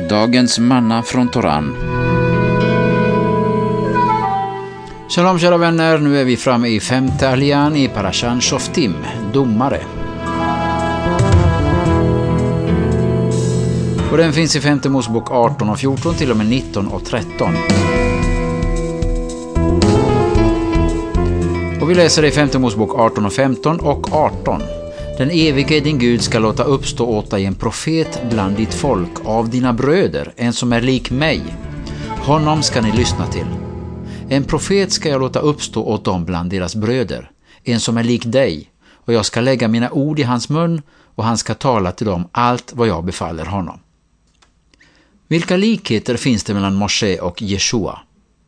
Dagens manna från Toran. Shalom kära vänner, nu är vi framme i 5:e aljan i Parashan Shoftim, domare. Och den finns i 5:e Mosebok 18 och 14 till och med 19 och 13. Och vi läser i 5:e Mosebok 18 och 15 och 18. Den evige din Gud ska låta uppstå åt dig en profet bland ditt folk av dina bröder, en som är lik mig. Honom ska ni lyssna till. En profet ska jag låta uppstå åt dem bland deras bröder, en som är lik dig, och jag ska lägga mina ord i hans mun och han ska tala till dem allt vad jag befaller honom. Vilka likheter finns det mellan Moshe och Jeshua?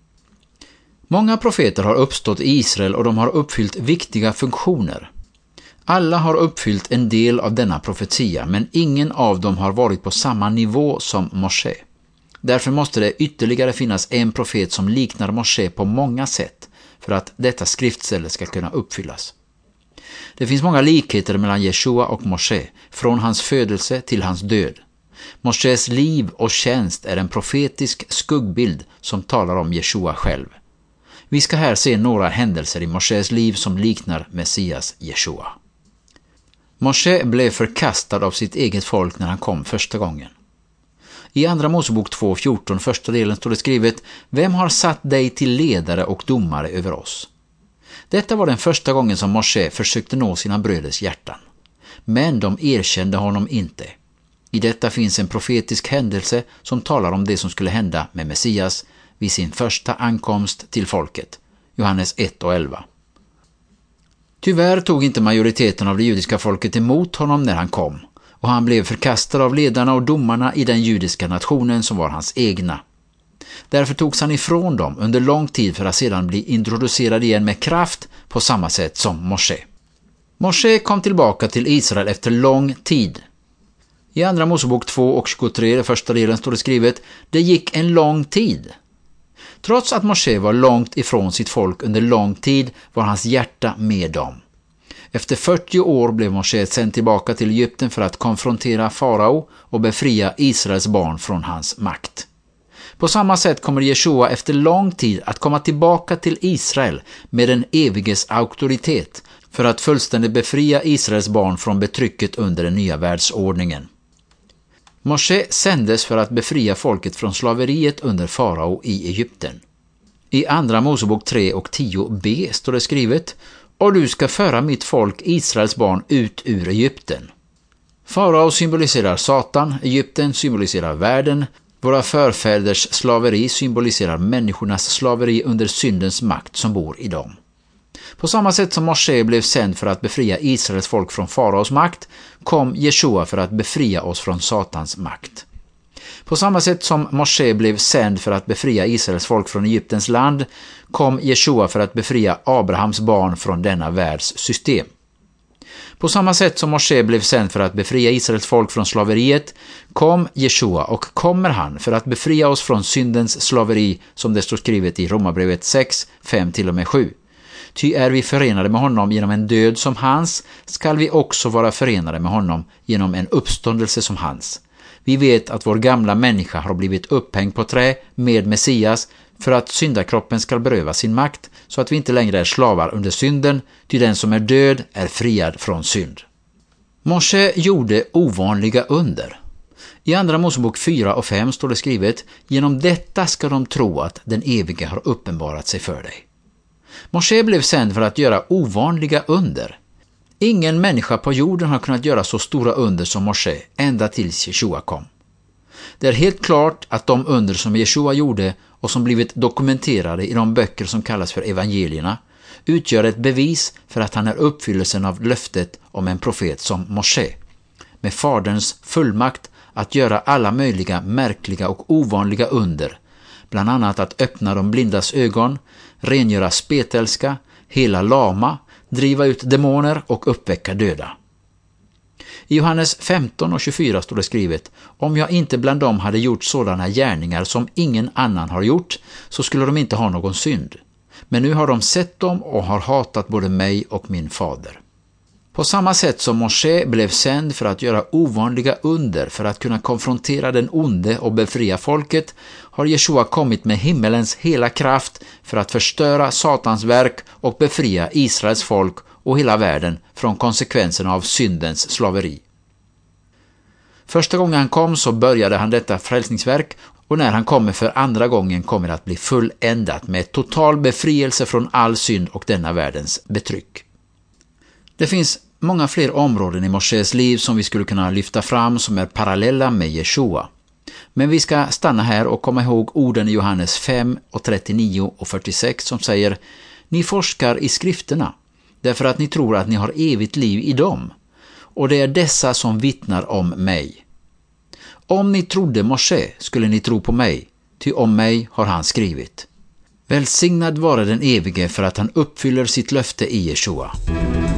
Många profeter har uppstått i Israel och de har uppfyllt viktiga funktioner. Alla har uppfyllt en del av denna profetia, men ingen av dem har varit på samma nivå som Moshe. Därför måste det ytterligare finnas en profet som liknar Moshe på många sätt för att detta skriftställe ska kunna uppfyllas. Det finns många likheter mellan Jeshua och Moshe, från hans födelse till hans död. Moshes liv och tjänst är en profetisk skuggbild som talar om Jeshua själv. Vi ska här se några händelser i Moshes liv som liknar Messias Jeshua. Moshe blev förkastad av sitt eget folk när han kom första gången. I andra Mosebok 2:14 första delen står det skrivet: Vem har satt dig till ledare och domare över oss? Detta var den första gången som Moshe försökte nå sina bröders hjärtan. Men de erkände honom inte. I detta finns en profetisk händelse som talar om det som skulle hända med Messias vid sin första ankomst till folket. Johannes 1 och 11. Tyvärr tog inte majoriteten av det judiska folket emot honom när han kom, och han blev förkastad av ledarna och domarna i den judiska nationen som var hans egna. Därför togs han ifrån dem under lång tid för att sedan bli introducerad igen med kraft på samma sätt som Moshe. Moshe kom tillbaka till Israel efter lång tid. I andra Mosebok 2 och 23, den första delen, står det skrivet: Det gick en lång tid. Trots att Moshe var långt ifrån sitt folk under lång tid var hans hjärta med dem. Efter 40 år blev Moshe sänd tillbaka till Egypten för att konfrontera farao och befria Israels barn från hans makt. På samma sätt kommer Jeshua efter lång tid att komma tillbaka till Israel med den eviges auktoritet för att fullständigt befria Israels barn från betrycket under den nya världsordningen. Moshe sändes för att befria folket från slaveriet under farao i Egypten. I andra Mosebok 3 och 10b står det skrivet: Och du ska föra mitt folk Israels barn ut ur Egypten. Farao symboliserar Satan, Egypten symboliserar världen, våra förfäders slaveri symboliserar människornas slaveri under syndens makt som bor i dem. På samma sätt som Moshe blev sänd för att befria Israels folk från faraos makt, kom Jeshua för att befria oss från Satans makt. På samma sätt som Moshe blev sänd för att befria Israels folk från Egyptens land, kom Jeshua för att befria Abrahams barn från denna världs system. På samma sätt som Moshe blev sänd för att befria Israels folk från slaveriet, kom Jeshua och kommer han för att befria oss från syndens slaveri, som det står skrivet i Romarbrevet 6, 5-7. Ty är vi förenade med honom genom en död som hans, skall vi också vara förenade med honom genom en uppståndelse som hans. Vi vet att vår gamla människa har blivit upphängd på trä med Messias för att syndakroppen ska beröva sin makt, så att vi inte längre är slavar under synden, ty den som är död är friad från synd. Moshe gjorde ovanliga under. I andra Mosebok 4 och 5 står det skrivet: Genom detta ska de tro att den evige har uppenbarat sig för dig. Moshe blev sänd för att göra ovanliga under. Ingen människa på jorden har kunnat göra så stora under som Moshe ända tills Jeshua kom. Det är helt klart att de under som Jeshua gjorde och som blivit dokumenterade i de böcker som kallas för evangelierna utgör ett bevis för att han är uppfyllelsen av löftet om en profet som Moshe, med faderns fullmakt att göra alla möjliga märkliga och ovanliga under, bland annat att öppna de blindas ögon, rengöra spetälska, hela lama, driva ut demoner och uppväcka döda. I Johannes 15 och 24 står det skrivet: Om jag inte bland dem hade gjort sådana gärningar som ingen annan har gjort, så skulle de inte ha någon synd. Men nu har de sett dem och har hatat både mig och min fader. På samma sätt som Moshe blev sänd för att göra ovanliga under för att kunna konfrontera den onde och befria folket, har Jeshua kommit med himmelens hela kraft för att förstöra Satans verk och befria Israels folk och hela världen från konsekvenserna av syndens slaveri. Första gången han kom så började han detta frälsningsverk, och när han kommer för andra gången kommer det att bli fulländat med total befrielse från all synd och denna världens betryck. Det finns många fler områden i Moshes liv som vi skulle kunna lyfta fram som är parallella med Jeshua. Men vi ska stanna här och komma ihåg orden i Johannes 5 och 39 och 46 som säger: Ni forskar i skrifterna därför att ni tror att ni har evigt liv i dem, och det är dessa som vittnar om mig. Om ni trodde Moshe skulle ni tro på mig, ty om mig har han skrivit. Välsignad vare den evige för att han uppfyller sitt löfte i Jeshua.